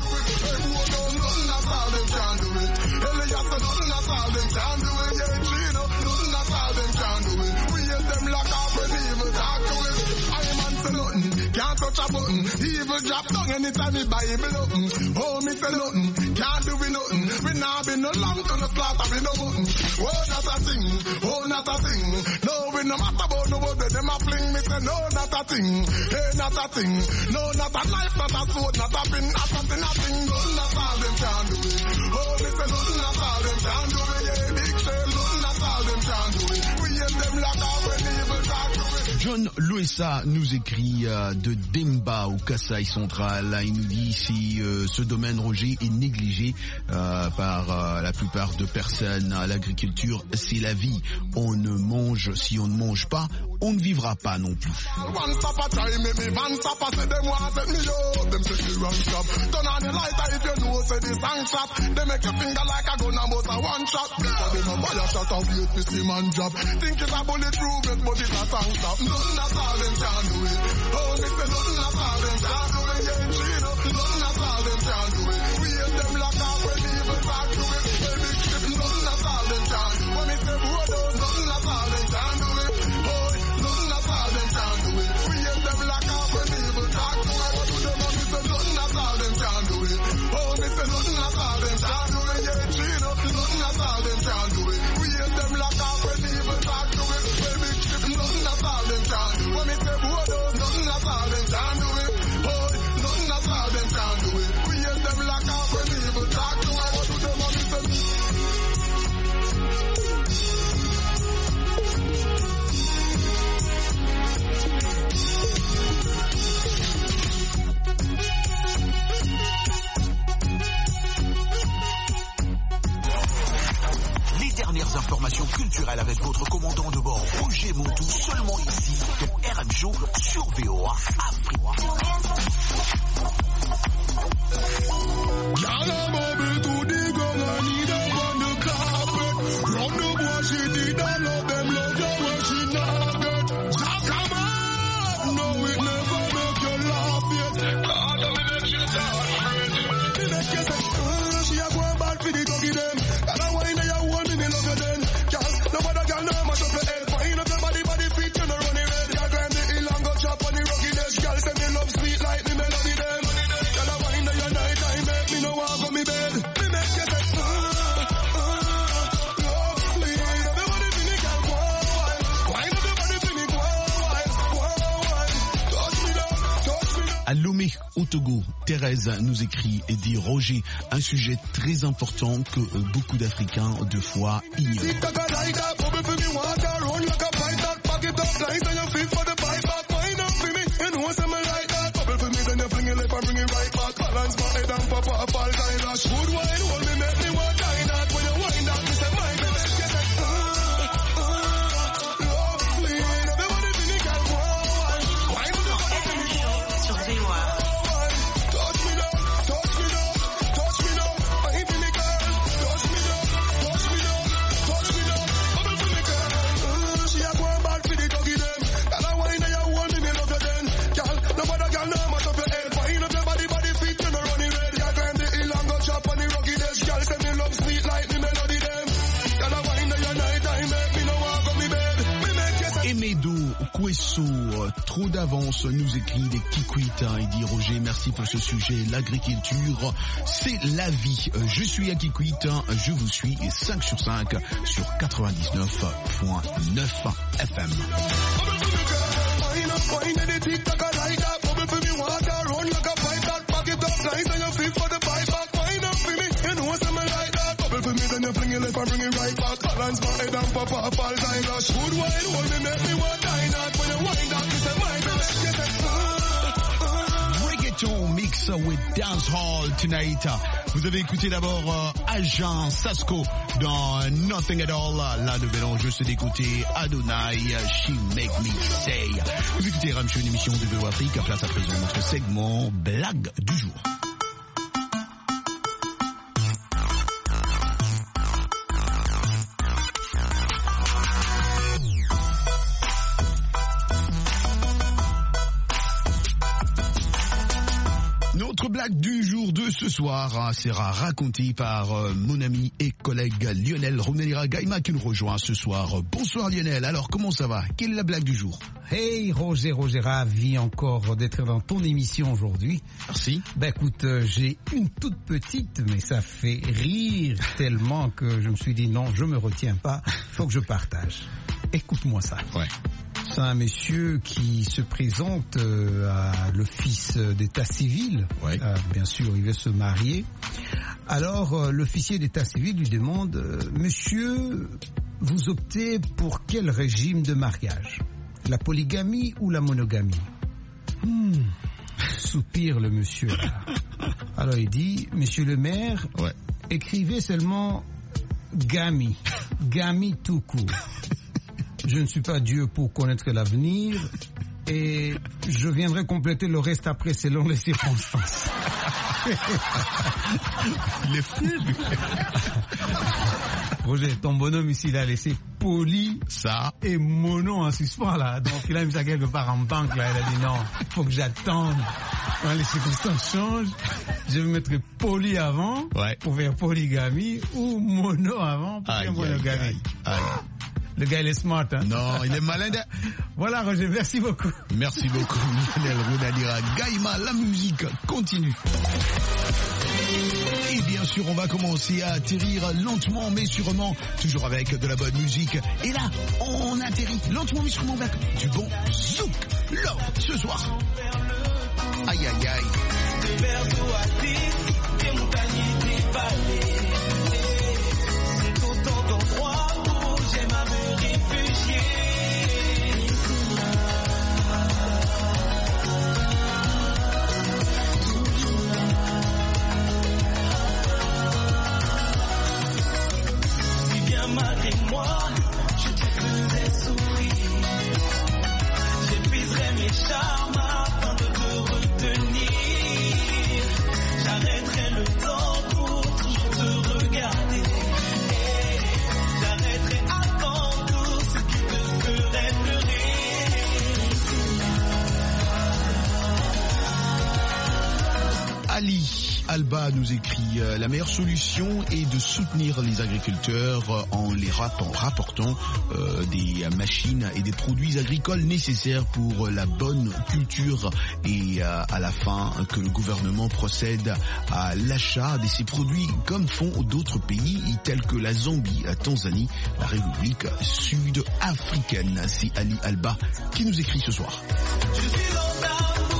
Can't touch a button, evil drop down anytime me Bible open. Oh, me say nothing, can't do we nothing. We nah be no lamb to no slaughter, we no button. Oh, not a thing, oh, not a thing. No, we no matter about no word, them a fling. Me say no, not a thing, hey, not a thing. No, not a knife, not a sword, not a pin, not something, nothing. No, not all them can do it. Oh, me say nothing, not all them can do it. Yeah, big say nothing, not all them can do it. We hear them lock off when evil talk to it. John Loessa nous écrit euh, de Demba au Kasaï central. Il nous dit si euh, ce domaine, Roger, est négligé euh, par euh, la plupart de personnes. L'agriculture, c'est la vie. On ne mange, si on ne mange pas, on ne vivra pas non plus. One stop a time, make me van stop a say them want set me up. Them say me wrong stop. Turn on the lighter if you know say the song shot. They make your finger like a gun and bust a one shot. Because they no buy a shot and wait to see man drop. Think it's a bulletproof vest, but it's a song stop. Nothing at all them can do it. Oh, me say nothing at all them can do it. Yeah, you know, nothing at all them can do it. We hate them lock off when evil talk to it. Hey, big ship, nothing at all them can. When me say boy, nothing at all them can do it. Oh, nothing at all them can do it. We hate them lock off when evil talk to it. What do them want? Me say nothing at all them can do it. Oh, me say nothing at all them can do it. Yeah, you know, nothing at all them can do it. We hate them lock off when evil talk to it. Hey, big ship, nothing at all them can. When me say boy, nothing at all them can do it. Oh, nothing at all them can do it. We hate them lock off when evil talk to it. What do them want? Me say dernières informations culturelles avec votre commandant de bord Roger Montou, seulement ici dans R M Show sur V O A Afrique. À Lomé, au Togo, Thérèse nous écrit et dit Roger, un sujet très important que euh, beaucoup d'Africains de fois ignorent. Trop d'avance nous écrit des Kikwita et dit Roger, merci pour ce sujet. L'agriculture, c'est la vie. Je suis à Kikwita, je vous suis cinq sur cinq sur quatre-vingt-dix-neuf virgule neuf F M. Reggaeton mix with dancehall tonight. Vous avez écouté d'abord euh, Agent Sasco dans Nothing at All. Là, le mélange, c'est d'écouter Adonai, She Make Me Say. Vous écoutez R M Show, une émission de V O A Afrique. À place à présent notre segment blague du jour. Notre blague du jour de ce soir hein, sera racontée par euh, mon ami et collègue Lionel Rounelira Gaïma qui nous rejoint ce soir. Bonsoir Lionel, alors comment ça va? Quelle est la blague du jour? Hey Roger, Roger, ravi encore d'être dans ton émission aujourd'hui. Merci. Ben écoute, euh, j'ai une toute petite, mais ça fait rire tellement que je me suis dit non, je me retiens pas, faut que je partage. Écoute-moi ça. Ouais. C'est un monsieur qui se présente euh, à l'office d'état civil. Ouais. Euh, bien sûr, il veut se marier. Alors, euh, l'officier d'état civil lui demande euh, « Monsieur, vous optez pour quel régime de mariage? La polygamie ou la monogamie ?» hmm, soupire le monsieur. Là. Alors, il dit « Monsieur le maire, ouais. écrivez seulement gamie, gamie tout court. » Je ne suis pas Dieu pour connaître l'avenir et je viendrai compléter le reste après selon les circonstances. Il est fou, lui. Roger, ton bonhomme ici, il a laissé poli ça et mono en suspens là. Donc il a mis ça quelque part en banque là. Il a dit non, faut que j'attende. Quand les circonstances changent, je vais mettre poli avant ouais. pour faire polygamie ou mono avant pour faire monogamie. Le gars, il est smart, hein? Non, il est malin. De... Voilà, Roger, merci beaucoup. Merci beaucoup, Lionel Ronadira. Gaïma, la musique continue. Et bien sûr, on va commencer à atterrir lentement mais sûrement, toujours avec de la bonne musique. Et là, on atterrit lentement mais sûrement avec du bon zouk. Love, ce soir. Aïe, aïe, aïe. Des berceaux artistes, des montagnes, des vallées. C'est autant d'endroits où j'aime à me réfugier. Si bien malgré moi, je te faisais souffrir. J'épuiserai mes charmes afin de te retenir. J'arrêterai le temps pour toujours te regarder. Et j'arrêterai avant tout ce qui te ferait pleurer. Ali Alba nous écrit euh, la meilleure solution est de soutenir les agriculteurs euh, en les rapp- en rapportant euh, des machines et des produits agricoles nécessaires pour la bonne culture et euh, à la fin que le gouvernement procède à l'achat de ces produits comme font d'autres pays tels que la Zambie, la Tanzanie, la République sud-africaine. C'est Ali Alba qui nous écrit ce soir. Je suis dans ta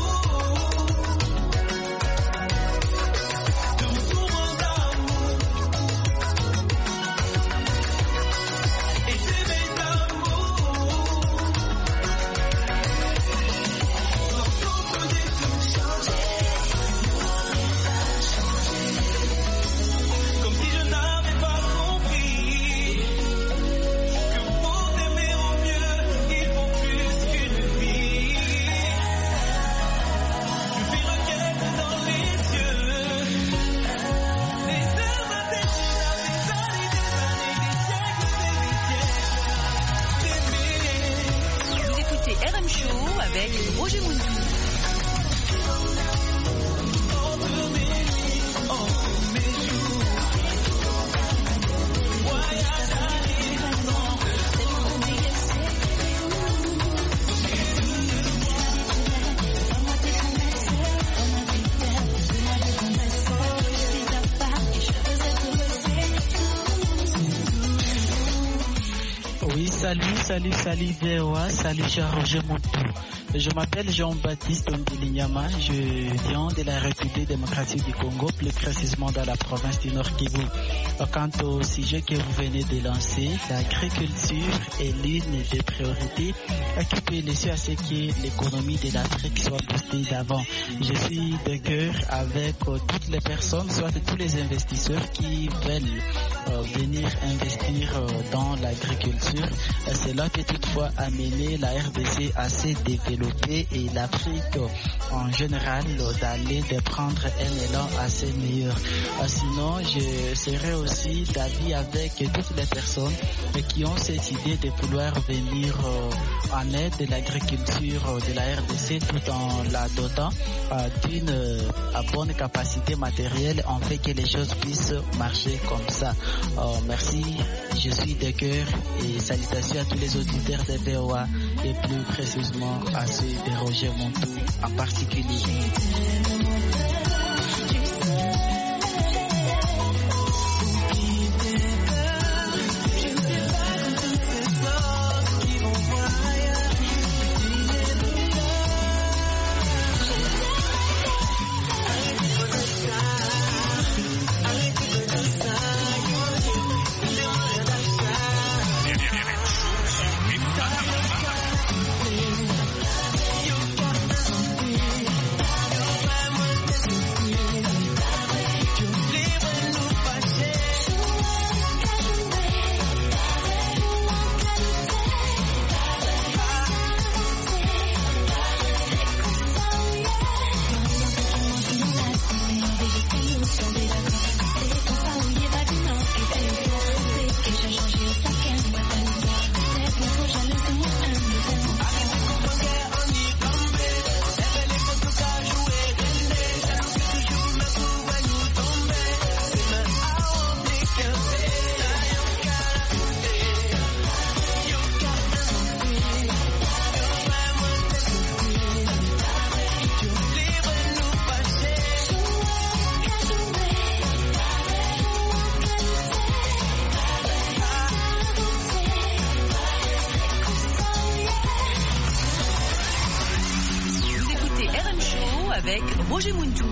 Salut, salut, salut V O A, salut cher Roger Montou. Je m'appelle Jean-Baptiste Ondilignama, je viens de la République démocratique du Congo, plus précisément dans la province du Nord Kivu. Quant au sujet que vous venez de lancer, l'agriculture est l'une des priorités qui peut laisser à ce que l'économie de l'Afrique soit boostée d'avant. Je suis de cœur avec euh, toutes les personnes, soit tous les investisseurs qui veulent euh, venir investir euh, dans l'agriculture. Euh, cela peut toutefois amener la R D C à se développer et l'Afrique euh, en général euh, d'aller de prendre un élan assez meilleur. Euh, sinon, je serai aussi d'avis avec toutes les personnes euh, qui ont cette idée de vouloir venir euh, en aide de l'agriculture euh, de la R D C tout en la dotant euh, d'une euh, bonne capacité matérielle, en fait que les choses puissent marcher comme ça. Euh, merci, je suis de cœur et salutations à tous les auditeurs de V O A et plus précisément à ceux de Roger Montou en particulier. Yo avec Roger Muntou.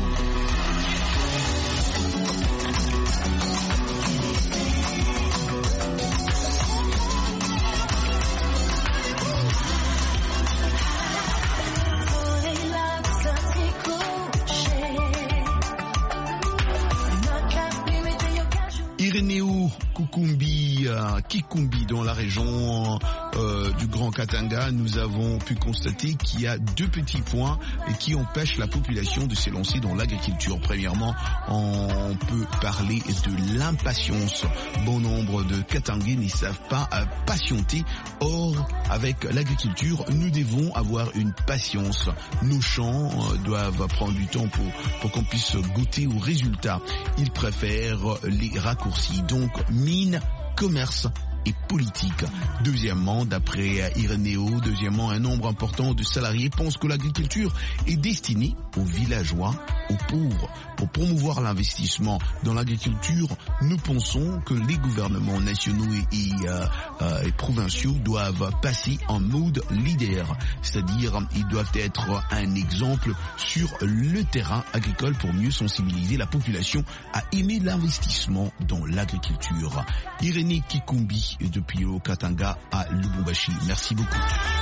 Irénéo Kukumbi, euh, Kikumbi, dans la région euh, du Grand Katanga, nous avons pu constater qu'il y a deux petits points qui empêchent la population de s'élancer dans l'agriculture. Premièrement, on peut parler de l'impatience. Bon nombre de Katangais ne savent pas euh, patienter. Or, avec l'agriculture, nous devons avoir une patience. Nos champs euh, doivent prendre du temps pour, pour qu'on puisse goûter aux résultats. Ils préfèrent les raccourcis. Donc, mine, commerce et politique. Deuxièmement, d'après Irénéo, deuxièmement, un nombre important de salariés pensent que l'agriculture est destinée aux villageois, aux pauvres. Pour promouvoir l'investissement dans l'agriculture, nous pensons que les gouvernements nationaux et, et, euh, euh, et provinciaux doivent passer en mode leader, c'est-à-dire ils doivent être un exemple sur le terrain agricole pour mieux sensibiliser la population à aimer l'investissement dans l'agriculture. Iréné Kikumbi depuis le Katanga à Lubumbashi. Merci beaucoup.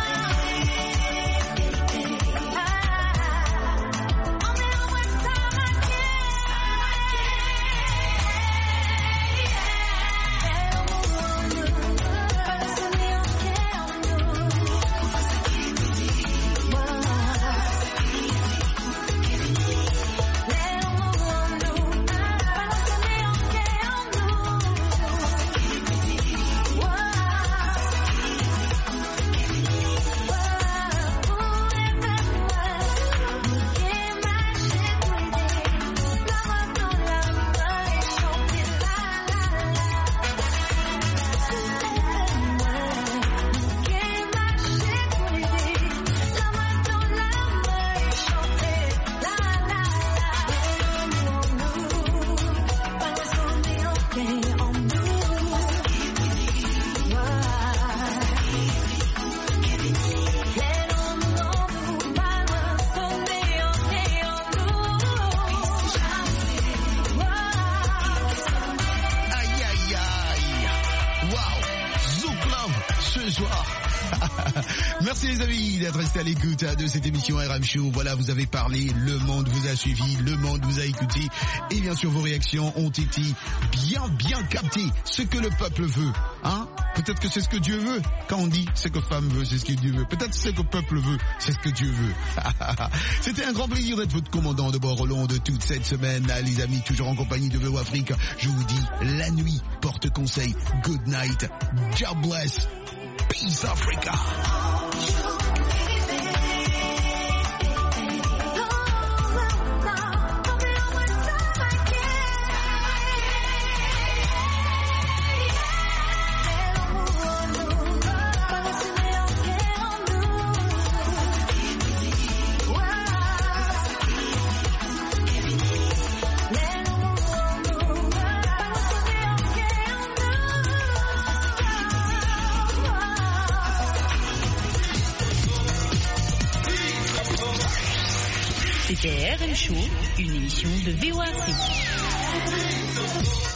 Merci les amis d'être restés à l'écoute de cette émission R M Show. Voilà, vous avez parlé, le monde vous a suivi, le monde vous a écouté. Et bien sûr, vos réactions ont été bien, bien captées. Ce que le peuple veut, hein. Peut-être que c'est ce que Dieu veut. Quand on dit ce que femme veut, c'est ce que Dieu veut. Peut-être ce que le peuple veut, c'est ce que Dieu veut. C'était un grand plaisir d'être votre commandant de bord au long de toute cette semaine. Les amis, toujours en compagnie de V O Afrique. Je vous dis, la nuit porte conseil. Good night. God bless. Peace Africa. C'était R M Show, une émission de V O Afrique.